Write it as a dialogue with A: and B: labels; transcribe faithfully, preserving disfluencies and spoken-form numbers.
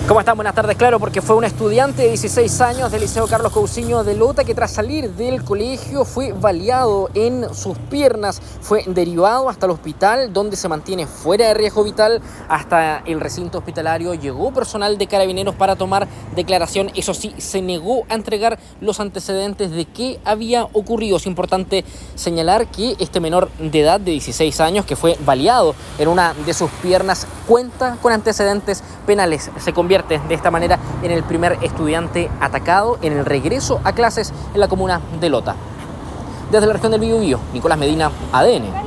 A: ¿Cómo están? Buenas tardes. Claro, porque fue un estudiante de dieciséis años del Liceo Carlos Cousiño de Lota que tras salir del colegio fue baleado en sus piernas, fue derivado hasta el hospital donde se mantiene fuera de riesgo vital. Hasta el recinto hospitalario llegó personal de Carabineros para tomar declaración. Eso sí, se negó a entregar los antecedentes de qué había ocurrido. Es importante señalar que este menor de edad de dieciséis años que fue baleado en una de sus piernas cuenta con antecedentes penales. Se convierte de esta manera en el primer estudiante atacado en el regreso a clases en la comuna de Lota. Desde la región del Biobío, Nicolás Medina, A D N.